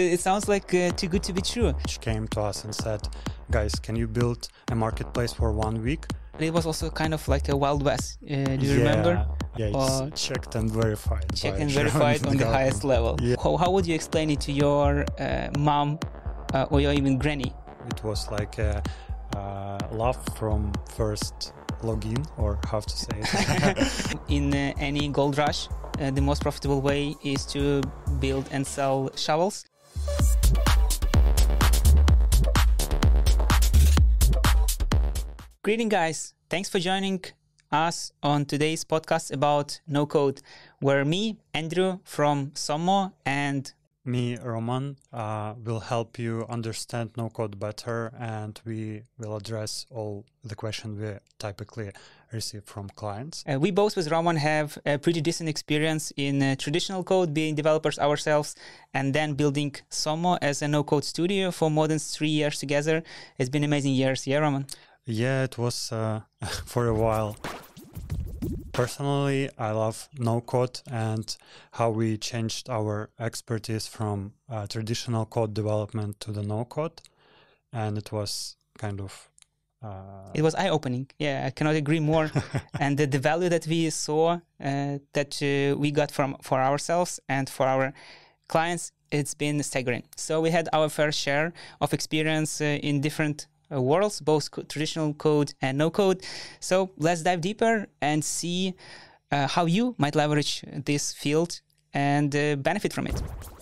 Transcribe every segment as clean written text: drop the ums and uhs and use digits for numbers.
It sounds like too good to be true. She came to us and said, guys, can you build a marketplace for 1 week? It was also kind of like a Wild West. Do you remember? Yeah, it's checked and verified. Checked and verified on the highest level. Yeah. How would you explain it to your mom or your even granny? It was like a love from first login, or how to say it. In any gold rush, the most profitable way is to build and sell shovels. Greeting, guys. Thanks for joining us on today's podcast about no code, where me, Andrew from Sommo, and me, Roman, will help you understand no code better, and we will address all the questions we typically receive from clients. We both with Roman have a pretty decent experience in traditional code, being developers ourselves, and then building Sommo as a no-code studio for more than 3 years together. It's been amazing years, yeah, Roman? Yeah, it was for a while. Personally, I love no-code and how we changed our expertise from traditional code development to the no-code. And it was kind of... It was eye-opening. Yeah, I cannot agree more. And the value that we saw, that we got for ourselves and for our clients, it's been staggering. So we had our fair share of experience in different worlds, both traditional code and no code. So let's dive deeper and see how you might leverage this field and benefit from it.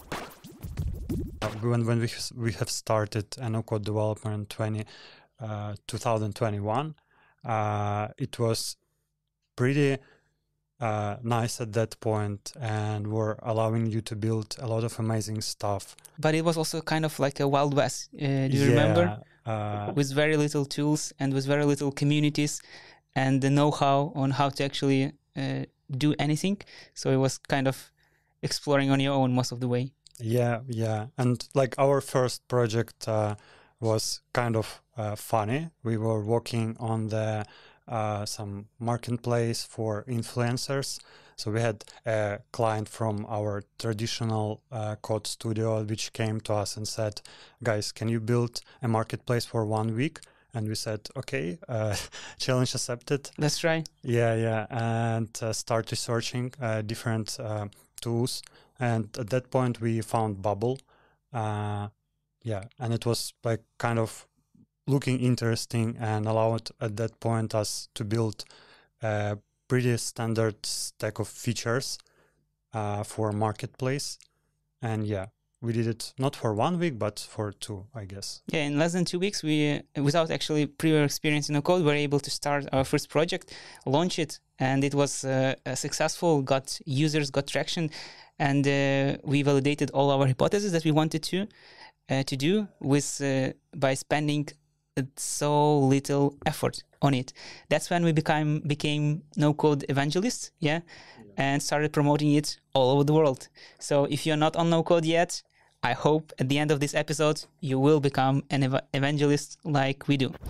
When we have started no code development in 2021, it was pretty nice at that point, and were allowing you to build a lot of amazing stuff. But it was also kind of like a Wild West. Do you remember? With very little tools and with very little communities and the know-how on how to actually do anything. So it was kind of exploring on your own most of the way. Yeah. And like our first project was kind of funny. We were working on the some marketplace for influencers. So we had a client from our traditional code studio, which came to us and said, guys, can you build a marketplace for 1 week? And we said, okay, challenge accepted. That's right. Yeah. And start researching different tools. And at that point, we found Bubble. And it was like kind of looking interesting and allowed at that point us to build a pretty standard stack of features for marketplace. And we did it not for 1 week, but for 2, I guess. Yeah, in less than 2 weeks, we, without actually prior experience in no code, were able to start our first project, launch it, and it was successful, got users, got traction, and we validated all our hypotheses that we wanted to do with by spending so little effort on it. That's when we became no-code evangelists, and started promoting it all over the world. So if you're not on no-code yet, I hope at the end of this episode you will become an evangelist like we do.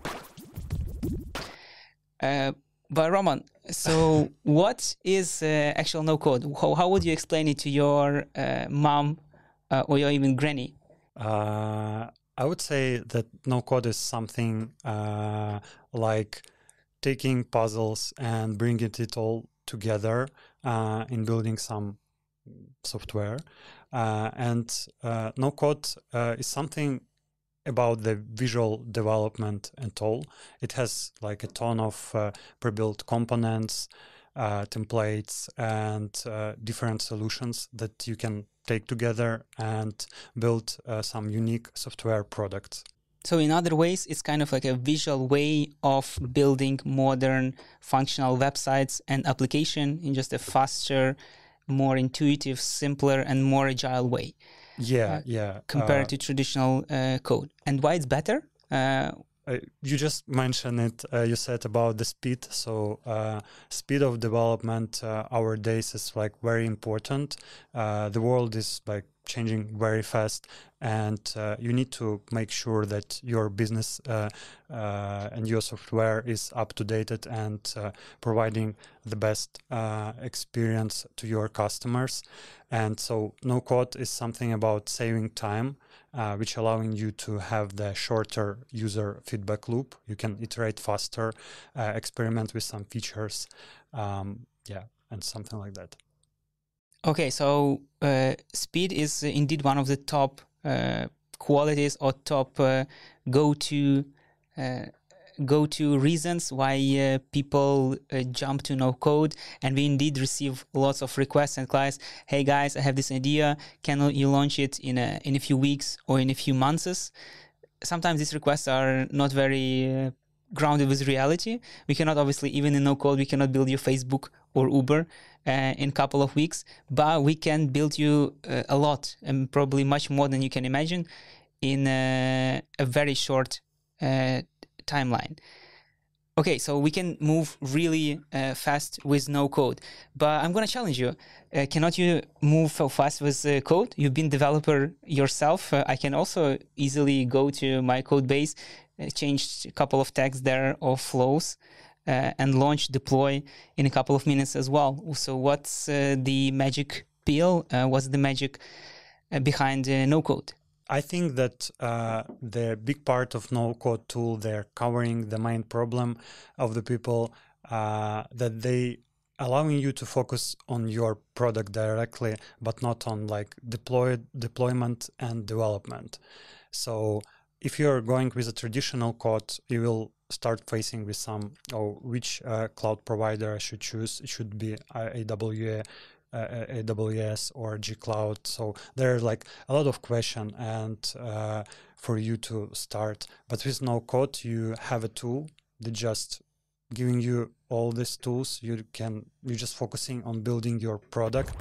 But Roman, so what is actual no-code? How would you explain it to your mom or your even granny? I would say that no code is something like taking puzzles and bringing it all together in building some software. And no code is something about the visual development and all. It has like a ton of pre-built components, templates, and different solutions that you can take together and build some unique software products. So in other ways, it's kind of like a visual way of building modern functional websites and application in just a faster, more intuitive, simpler, and more agile way. Compared to traditional code. And why it's better? You just mentioned it. You said about the speed. So speed of development nowadays is like very important. The world is like changing very fast, and you need to make sure that your business and your software is up to date and providing the best experience to your customers. And so no code is something about saving time, which allowing you to have the shorter user feedback loop. You can iterate faster, experiment with some features, and something like that. Okay, so speed is indeed one of the top qualities or top go-to reasons why people jump to no code. And we indeed receive lots of requests and clients. Hey guys, I have this idea. Can you launch it in a few weeks or in a few months? Sometimes these requests are not very grounded with reality. We cannot, obviously, even in no code, we cannot build you Facebook or Uber in a couple of weeks, but we can build you a lot, and probably much more than you can imagine, in a very short timeline. Okay, so we can move really fast with no code, but I'm going to challenge you. Cannot you move so fast with code? You've been developer yourself. I can also easily go to my code base, change a couple of tags there or flows, and launch, deploy in a couple of minutes as well. So what's the magic pill? What's the magic behind no code? I think that the big part of no-code tool, they're covering the main problem of the people, that they allowing you to focus on your product directly, but not on like deployment and development. So if you're going with a traditional code, you will start facing with some, which cloud provider I should choose. It should be AWS or G-Cloud. So there are like a lot of questions and for you to start. But with no code, you have a tool that just giving you all these tools. You're just focusing on building your product.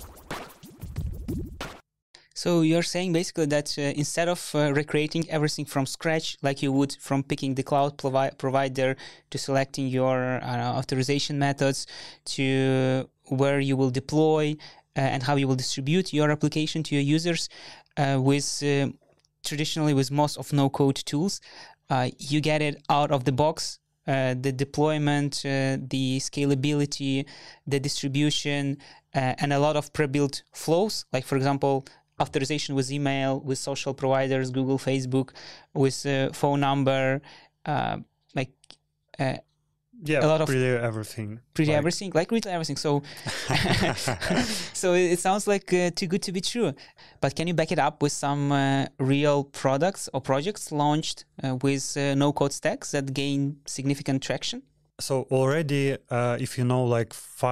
So you're saying basically that instead of recreating everything from scratch, like you would from picking the cloud provider to selecting your authorization methods to where you will deploy and how you will distribute your application to your users, traditionally with most of no-code tools, you get it out of the box. The deployment, the scalability, the distribution, and a lot of pre-built flows. Like, for example, authorization with email, with social providers, Google, Facebook, with phone number, a lot of everything, everything, like retail everything. So, so it sounds like too good to be true. But can you back it up with some real products or projects launched with no-code stacks that gain significant traction? So already, if you know, like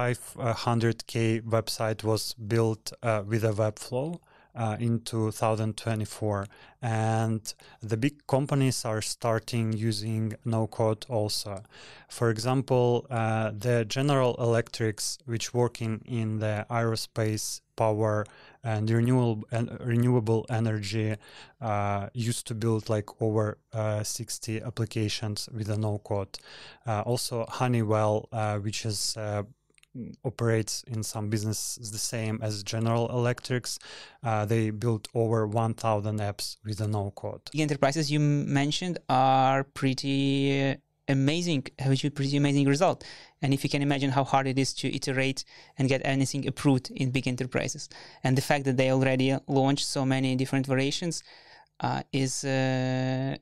500K website was built with a Webflow in 2024, and the big companies are starting using no code also. For example, the General Electrics, which working in the aerospace, power and renewable energy, used to build like over 60 applications with a no code. Also Honeywell, which is operates in some businesses the same as General Electrics. They built over 1,000 apps with a no code. The enterprises you mentioned are pretty amazing, have a pretty amazing result. And if you can imagine how hard it is to iterate and get anything approved in big enterprises, and the fact that they already launched so many different variations is a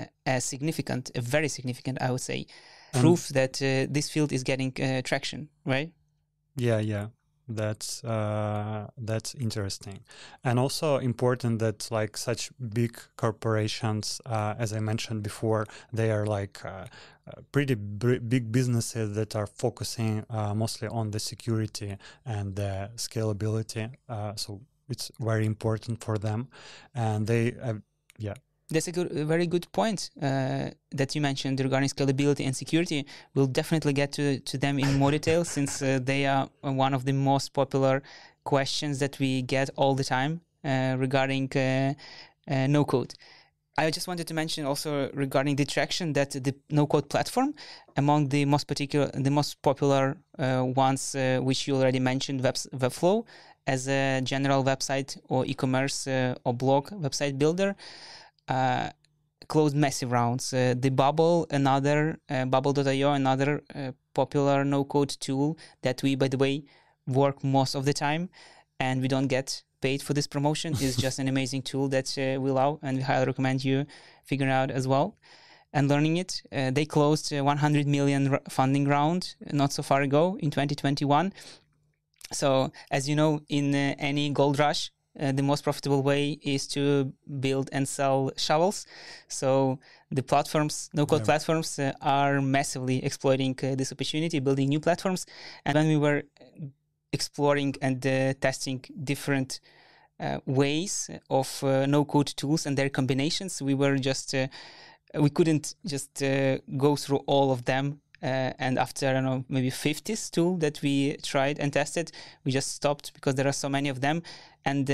very significant, I would say, proof that this field is getting traction, right? Yeah, that's interesting, and also important that like such big corporations, as I mentioned before, they are like pretty big businesses that are focusing mostly on the security and the scalability. So it's very important for them, and they That's a very good point that you mentioned regarding scalability and security. We'll definitely get to them in more detail since they are one of the most popular questions that we get all the time regarding no-code. I just wanted to mention also regarding the traction that the no-code platform, among the most popular ones, which you already mentioned, Webflow as a general website or e-commerce or blog website builder, closed massive rounds. The Bubble, another Bubble.io, another popular no-code tool that we, by the way, work most of the time, and we don't get paid for this promotion. Is just an amazing tool that we love, and we highly recommend you figuring out as well and learning it. They closed 100 million funding round not so far ago in 2021. So as you know, in any gold rush, the most profitable way is to build and sell shovels. So the platforms, no-code platforms, are massively exploiting this opportunity, building new platforms. And when we were exploring and testing different ways of no-code tools and their combinations, we were just we couldn't just go through all of them. And after, I don't know, maybe 50th tool that we tried and tested, we just stopped because there are so many of them. And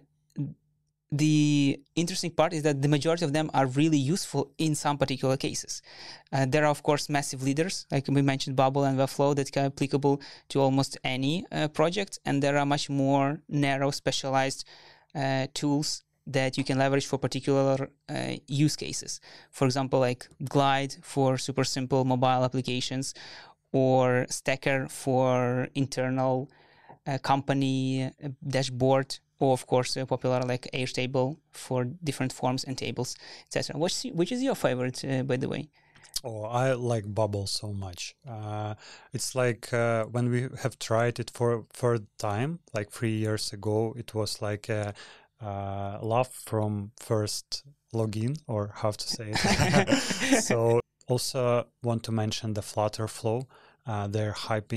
the interesting part is that the majority of them are really useful in some particular cases. There are, of course, massive leaders, like we mentioned, Bubble and Webflow, that are applicable to almost any project. And there are much more narrow, specialized tools that you can leverage for particular use cases. For example, like Glide for super simple mobile applications, or Stacker for internal company dashboard, or of course popular like Airtable for different forms and tables, etc. Which is your favorite, by the way? Oh, I like Bubble so much. It's like when we have tried it for third time, like 3 years ago, it was like love from first login, or how to say it. So also want to mention the Flutterflow. They're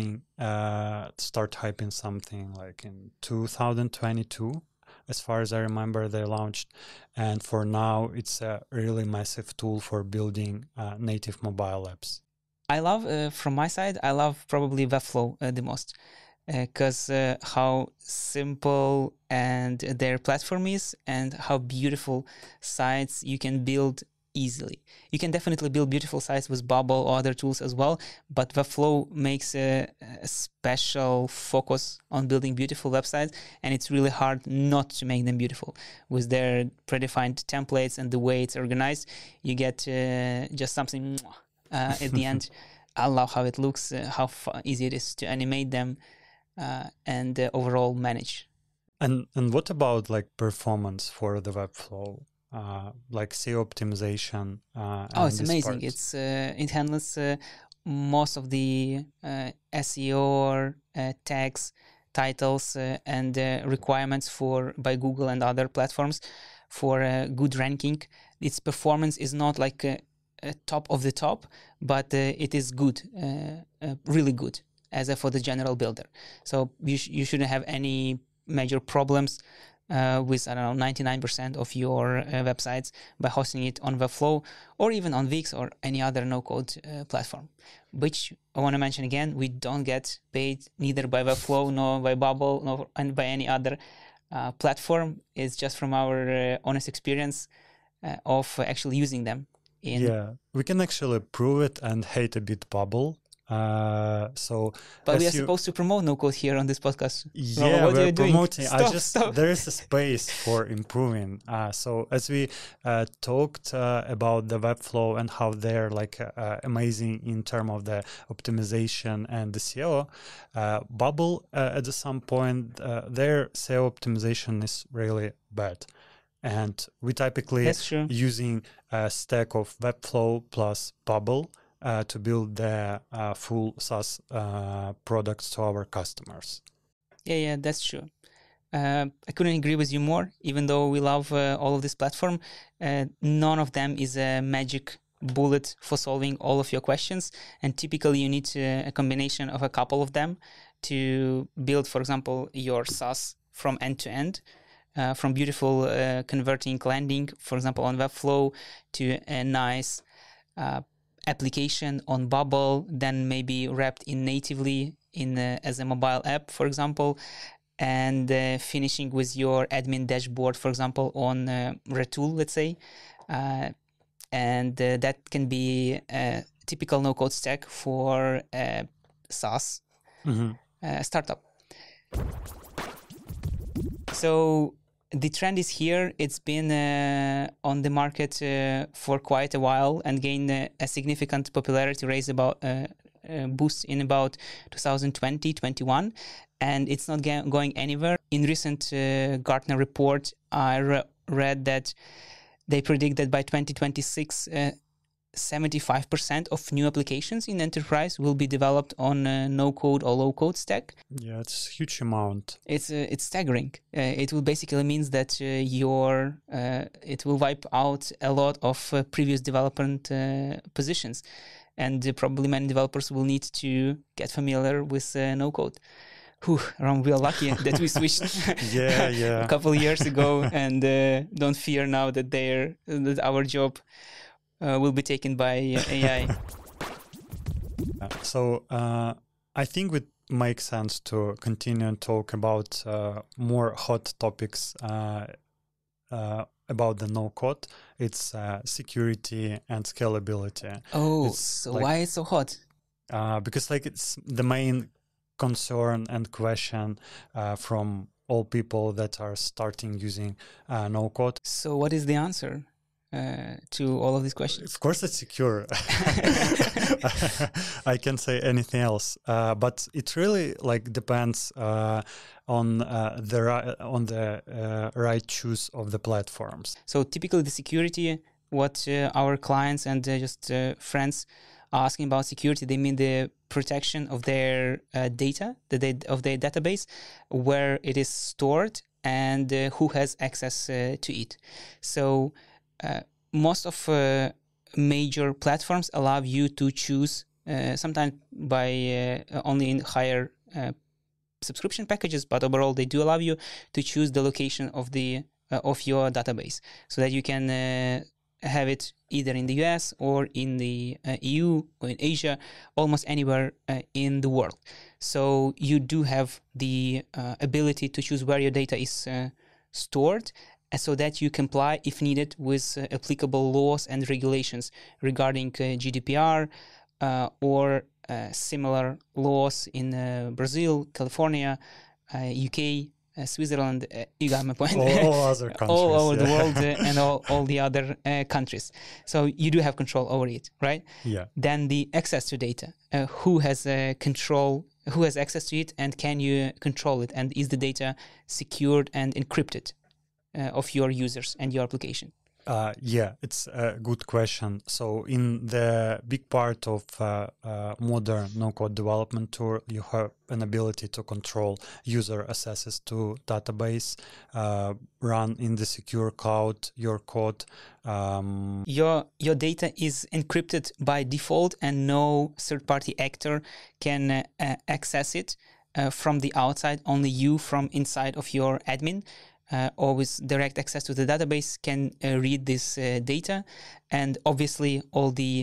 start hyping something like in 2022. As far as I remember, they launched. And for now, it's a really massive tool for building native mobile apps. I love, from my side, I love probably Webflow the most. Because how simple and their platform is, and how beautiful sites you can build easily. You can definitely build beautiful sites with Bubble or other tools as well, but Webflow makes a special focus on building beautiful websites, and it's really hard not to make them beautiful. With their predefined templates and the way it's organized, you get just something at the end. I love how it looks, how easy it is to animate them, and overall manage. And what about like performance for the Webflow, like SEO optimization? It's amazing. It handles most of the SEO tags, titles, and requirements by Google and other platforms for good ranking. Its performance is not like a top of the top, but it is good, really good, as for the general builder. So you shouldn't have any major problems with, 99% of your websites by hosting it on Webflow or even on Wix or any other no-code platform. Which I want to mention again, we don't get paid neither by Webflow nor by Bubble nor and by any other platform. It's just from our honest experience of actually using them. Yeah, we can actually prove it and hate a bit Bubble. But we are supposed to promote no-code here on this podcast. Yeah, we're promoting. Stop. There is a space for improving. So as we talked about the Webflow and how they're like amazing in terms of the optimization and the SEO, Bubble at some point their SEO optimization is really bad. And we typically using a stack of Webflow plus Bubble to build the full SaaS products to our customers. Yeah, that's true. I couldn't agree with you more. Even though we love all of this platform, none of them is a magic bullet for solving all of your questions. And typically you need a combination of a couple of them to build, for example, your SaaS from end to end. From beautiful converting landing, for example, on Webflow, to a nice application on Bubble, then maybe wrapped in natively as a mobile app, for example, and finishing with your admin dashboard, for example, on Retool, let's say. And that can be a typical no-code stack for SaaS startup. So the trend is here. It's been on the market for quite a while and gained a significant popularity, raised about boost in about 2020-21, and it's not going anywhere. In recent Gartner report, I read that they predict that by 2026, 75% of new applications in enterprise will be developed on no-code or low-code stack. Yeah, it's a huge amount. It's staggering. It will basically means that it will wipe out a lot of previous development positions, and probably many developers will need to get familiar with no-code. Ron, we are lucky that we switched a couple of years ago, and don't fear now that our job will be taken by AI. So I think it makes sense to continue and talk about more hot topics about the no-code. It's security and scalability. Why it's so hot? Because it's the main concern and question from all people that are starting using no-code. So what is the answer to all of these questions? Of course, it's secure. I can't say anything else, but it really depends on the right choice of the platforms. So typically, the security, what our clients and just friends are asking about security, they mean the protection of their data, of their database, where it is stored and who has access to it. So most of major platforms allow you to choose, sometimes by only in higher subscription packages, but overall they do allow you to choose the location of your database, so that you can have it either in the US or in the EU or in Asia, almost anywhere in the world. So you do have the ability to choose where your data is stored, so that you comply, if needed, with applicable laws and regulations regarding GDPR or similar laws in Brazil, California, UK, Switzerland. You got my point. All other countries. All over the world and all the other countries. So you do have control over it, right? Yeah. Then the access to data. Who has control? Who has access to it, and can you control it? And is the data secured and encrypted of your users and your application? Yeah, it's a good question. So in the big part of modern no-code development tool, you have an ability to control user accesses to database, run in the secure cloud your code. Your data is encrypted by default, and no third-party actor can access it from the outside. Only you from inside of your admin or with direct access to the database can read this data, and obviously all the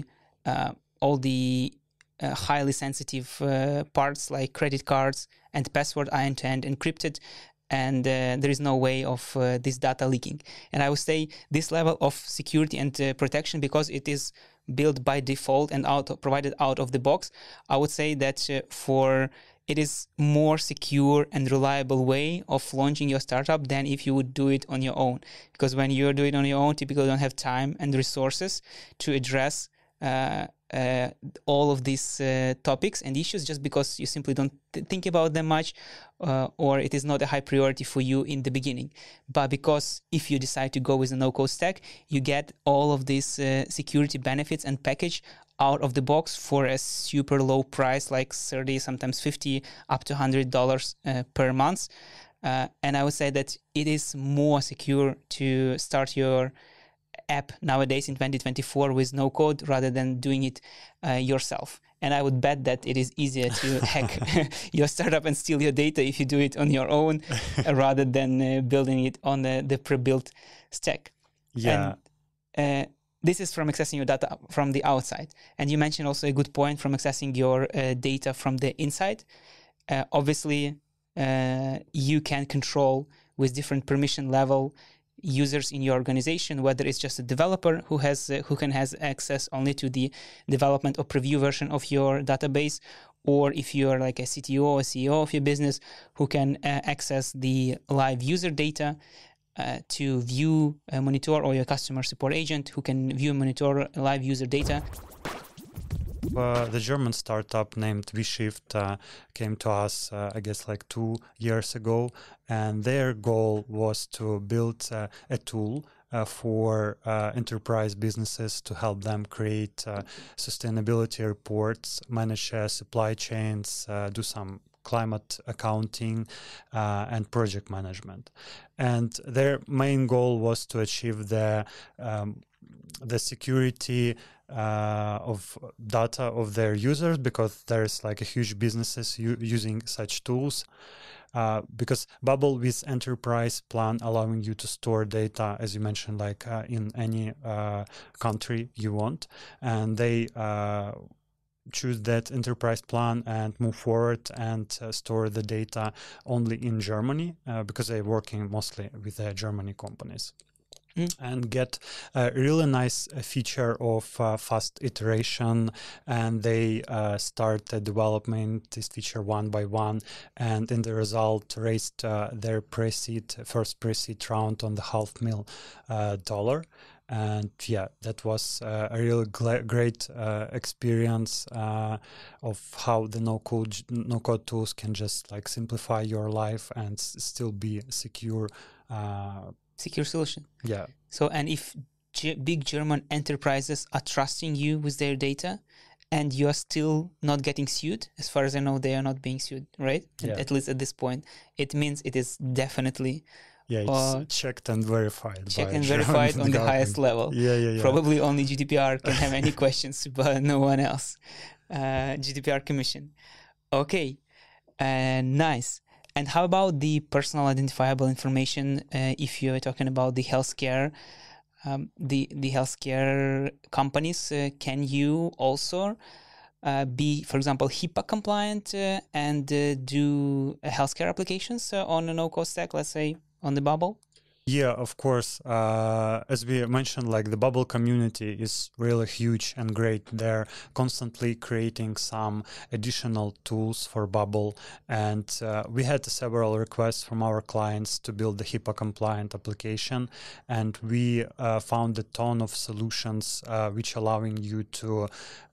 highly sensitive parts like credit cards and password are end-to-end encrypted, and there is no way of this data leaking. And I would say this level of security and protection, because it is built by default and provided out of the box, I would say that it is more secure and reliable way of launching your startup than if you would do it on your own. Because when you're doing it on your own, typically you don't have time and resources to address all of these topics and issues, just because you simply don't think about them much, or it is not a high priority for you in the beginning. But because if you decide to go with a no-code stack, you get all of these security benefits and package out of the box for a super low price, like $30, sometimes $50, up to $100 per month. And I would say that it is more secure to start your app nowadays in 2024 with no code rather than doing it yourself. And I would bet that it is easier to hack your startup and steal your data if you do it on your own rather than building it on the pre-built stack. Yeah. And, this is from accessing your data from the outside. And you mentioned also a good point from accessing your data from the inside. Obviously, you can control with different permission level users in your organization, whether it's just a developer who has access only to the development or preview version of your database, or if you're like a CTO or CEO of your business who can access the live user data to view, monitor, or your customer support agent who can view, monitor live user data. The German startup named vShift came to us, I guess, like 2 years ago, and their goal was to build a tool for enterprise businesses to help them create sustainability reports, manage supply chains, do some climate accounting and project management. And their main goal was to achieve the security of data of their users, because there's like a huge businesses using such tools. Because Bubble with enterprise plan allowing you to store data, as you mentioned, like in any country you want, and they choose that enterprise plan and move forward and store the data only in Germany, because they're working mostly with Germany companies. And get a really nice feature of fast iteration, and they start development this feature one by one, and in the result raised their first pre-seed round on the $500,000. And yeah, that was a real great experience of how the no-code tools can just like simplify your life and still be secure. Secure solution. Yeah. So, and if big German enterprises are trusting you with their data, and you are still not getting sued, as far as I know, they are not being sued, right? Yeah. At least at this point, it means it is definitely it's checked and verified. Checked and verified on the highest level. Yeah. Probably only GDPR can have any questions, but no one else. GDPR Commission. Okay, nice. And how about the personal identifiable information? If you're talking about the healthcare, the healthcare companies, can you also be, for example, HIPAA compliant and do healthcare applications on a no-code stack, let's say on the Bubble? Yeah, of course. As we mentioned, like the Bubble community is really huge and great. They're constantly creating some additional tools for Bubble. And we had several requests from our clients to build the HIPAA compliant application. And we found a ton of solutions which allowing you to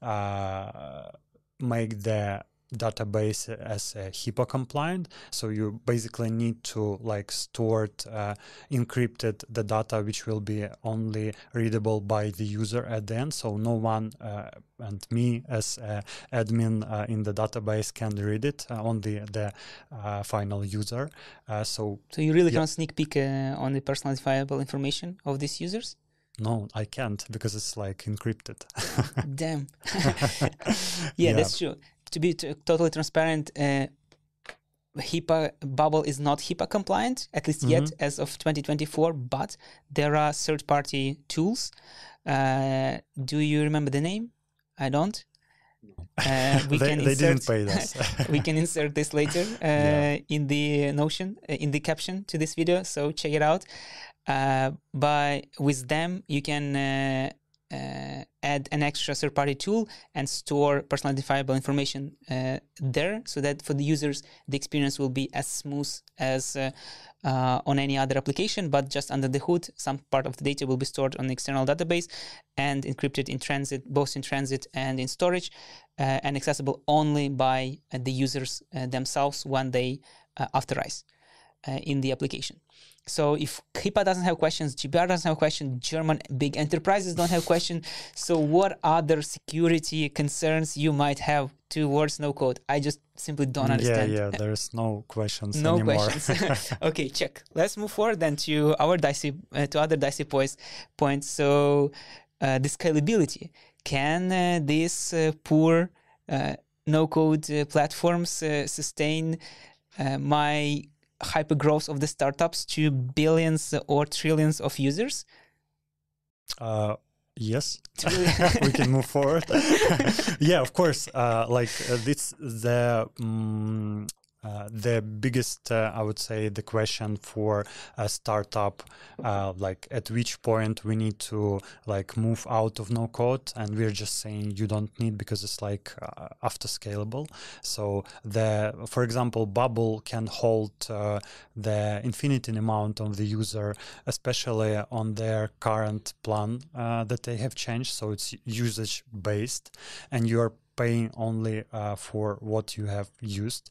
make the database as HIPAA compliant. So you basically need to like store encrypted the data, which will be only readable by the user at the end. So no one and me as admin in the database can read it, only the final user. So you really can't sneak peek on the personal identifiable information of these users? No, I can't, because it's like encrypted. Damn. Yeah, that's true. To be totally transparent, HIPAA Bubble is not HIPAA compliant, at least yet as of 2024, but there are third-party tools. Do you remember the name? I don't. They didn't pay us. We can insert this later in the Notion, in the caption to this video, so check it out. But with them, you can add an extra third-party tool and store personal identifiable information there, so that for the users, the experience will be as smooth as on any other application, but just under the hood, some part of the data will be stored on the external database and encrypted in transit, both in transit and in storage, and accessible only by the users themselves when they authorize in the application. So if HIPAA doesn't have questions, GDPR doesn't have questions, German big enterprises don't have questions, so what other security concerns you might have towards no code? I just simply don't understand. Yeah, there's no questions no anymore. Questions. Okay, check. Let's move forward then to our other dicey points. So the scalability. Can these poor no-code platforms sustain my hypergrowth of the startups to billions or trillions of users? Yes, we can move forward. Yeah, of course. This the the biggest, I would say, the question for a startup, like at which point we need to like move out of no code, and we're just saying you don't need because it's like after scalable. So for example, Bubble can hold the infinite amount of the user, especially on their current plan that they have changed. So it's usage based, and you're paying only for what you have used.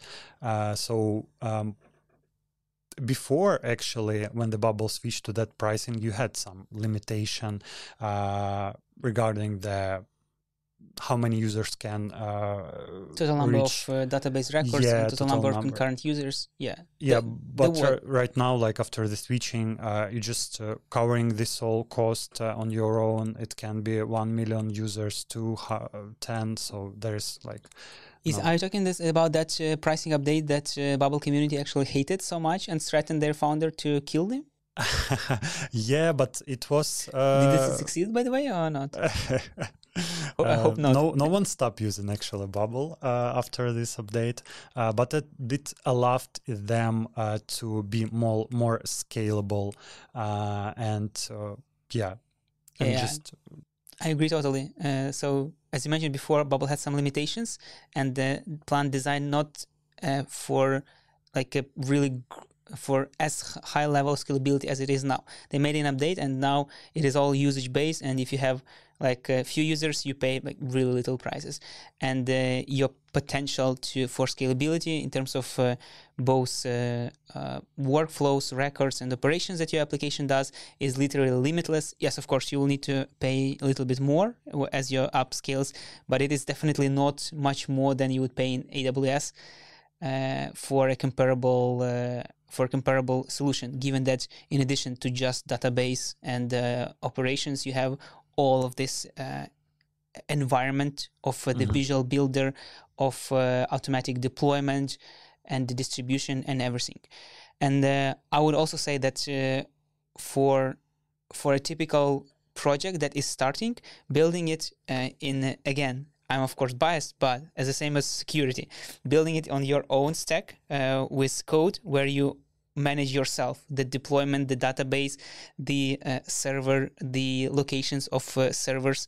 Before, actually, when the Bubble switched to that pricing, you had some limitation regarding how many users can total number reach. of database records and total number of concurrent users. But right now, like after the switching, you just covering this whole cost on your own. It can be 1 million users to 10. So there's like. Are you talking about that pricing update that Bubble community actually hated so much and threatened their founder to kill them? Yeah, but it was. Did it succeed, by the way, or not? I hope not. No one stopped using actually Bubble after this update, but it did allow them to be more scalable I agree totally. So as you mentioned before, Bubble had some limitations, and the plan designed not for like a really for as high level scalability as it is now. They made an update, and now it is all usage based. And if you have like a few users, you pay like really little prices, and your potential for scalability in terms of both workflows, records, and operations that your application does is literally limitless. Yes, of course, you will need to pay a little bit more as your app scales, but it is definitely not much more than you would pay in AWS for a comparable solution, given that in addition to just database and operations, you have all of this environment of the visual builder, of automatic deployment and the distribution and everything. And I would also say that for a typical project that is starting, building it again, I'm of course biased, but as the same as security, building it on your own stack with code where you manage yourself, the deployment, the database, the server, the locations of servers.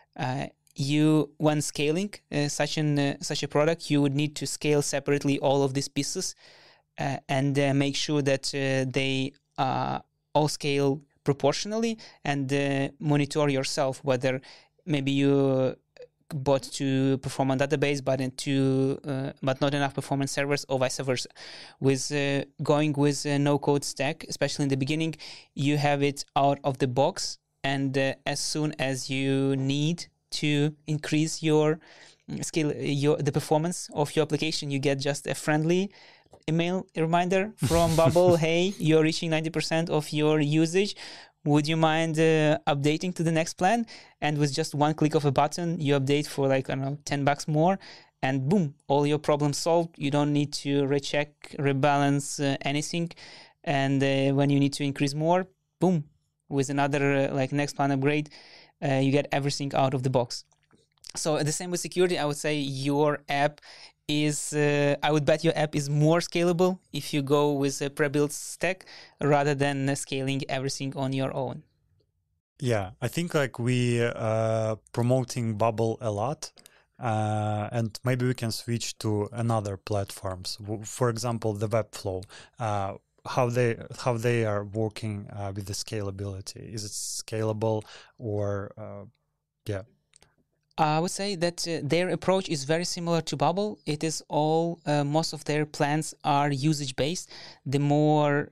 When scaling such a product, you would need to scale separately all of these pieces and make sure that they all scale proportionally, and monitor yourself whether maybe you bought to perform on database, but not enough performance servers, or vice versa. With going with a no-code stack, especially in the beginning, you have it out of the box, and as soon as you need to increase your scale, the performance of your application, you get just a friendly email reminder from Bubble. Hey, you're reaching 90% of your usage. Would you mind updating to the next plan? And with just one click of a button, you update for like, I don't know, $10 more, and boom, all your problems solved. You don't need to recheck, rebalance anything. And when you need to increase more, boom, with another next plan upgrade, you get everything out of the box. So the same with security. I would say your app is, I would bet your app is more scalable if you go with a pre-built stack rather than scaling everything on your own. Yeah, I think like we promoting Bubble a lot, and maybe we can switch to another platforms. For example, the Webflow. How they are working with the scalability. Is it scalable or yeah? I would say that their approach is very similar to Bubble. It is all most of their plans are usage based. The more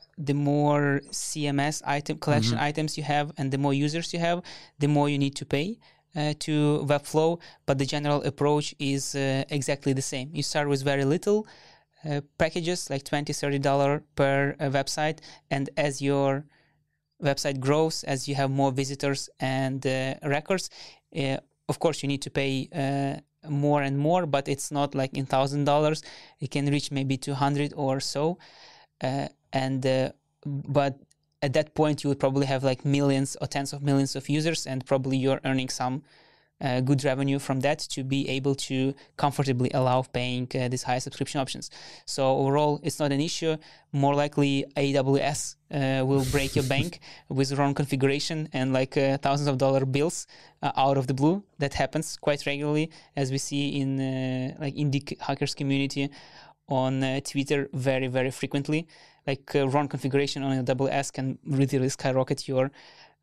CMS collection items you have, and the more users you have, the more you need to pay to Webflow. But the general approach is exactly the same. You start with very little packages, like $20-$30 per website, and as your website grows, as you have more visitors and records, of course you need to pay more and more, but it's not like in $1,000. It can reach maybe $200 or so, but at that point you would probably have like millions or tens of millions of users, and probably you're earning some good revenue from that to be able to comfortably allow paying these high subscription options. So overall, it's not an issue. More likely, AWS will break your bank with wrong configuration and like thousands of dollar bills out of the blue. That happens quite regularly, as we see in like indie hackers community on Twitter very, very frequently. Like wrong configuration on AWS can really skyrocket your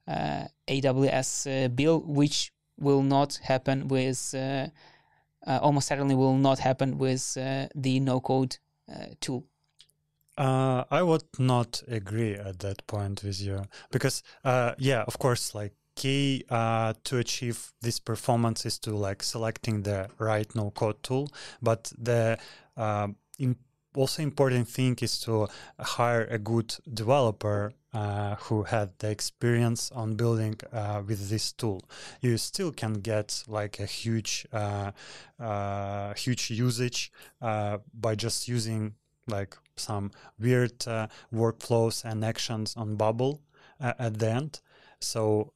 AWS bill, which will not happen with, almost certainly will not happen with the no-code tool. I would not agree at that point with you because, yeah, of course, like key to achieve this performance is to like selecting the right no-code tool, but the also important thing is to hire a good developer who had the experience on building with this tool. You still can get like a huge usage by just using like some weird workflows and actions on Bubble at the end. So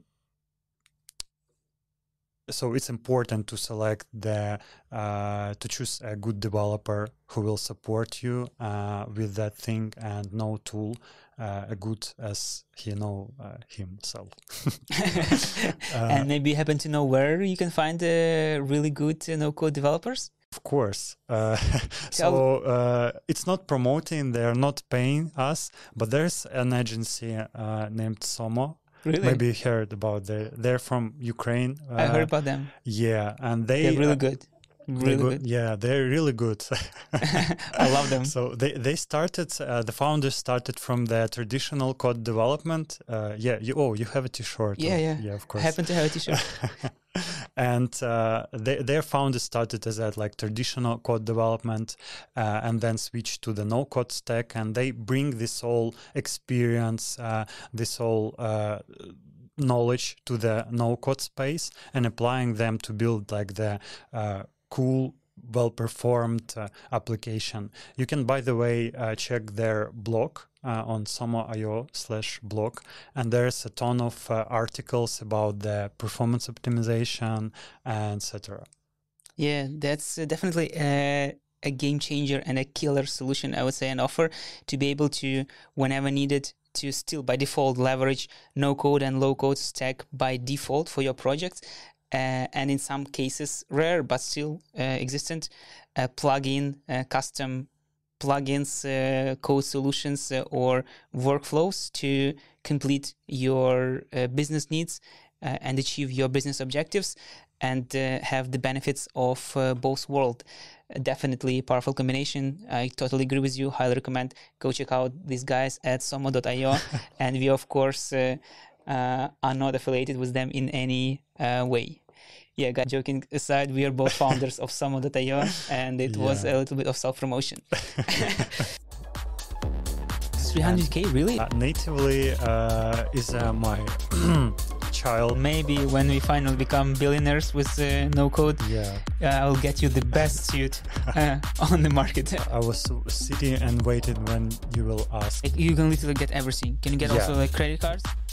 so it's important to select to choose a good developer who will support you with that thing, and no tool as good as he know himself. And maybe you happen to know where you can find really good no-code developers? Of course. So it's not promoting, they're not paying us, but there's an agency named Somo. Really? Maybe you heard about they're from Ukraine. I heard about them. Yeah, and they're really good. Really good. Yeah, they're really good. I love them. So they started, the founders started from the traditional code development. Yeah, you have a t-shirt. Yeah, of course. I happen to have a t-shirt. And their founders started as that like traditional code development and then switched to the no-code stack, and they bring this whole experience, this whole knowledge to the no-code space and applying them to build like the cool, well-performed application. You can, by the way, check their blog on somo.io/blog, and there's a ton of articles about the performance optimization, etc. Yeah, that's definitely a game changer and a killer solution, I would say, and offer to be able to, whenever needed, to still by default leverage no-code and low-code stack by default for your project. And in some cases, rare but still existent, plug-in custom plugins, code solutions, or workflows to complete your business needs and achieve your business objectives and have the benefits of both worlds. Definitely a powerful combination. I totally agree with you. Highly recommend. Go check out these guys at somo.io. And we, of course, are not affiliated with them in any way. Yeah, guys, joking aside, we are both founders of somo.io, and it was a little bit of self-promotion. 300K, really? Natively is my child. Maybe when we finally become billionaires with no code, I'll get you the best suit on the market. I was sitting and waited when you will ask. You can literally get everything. Can you get also like credit cards?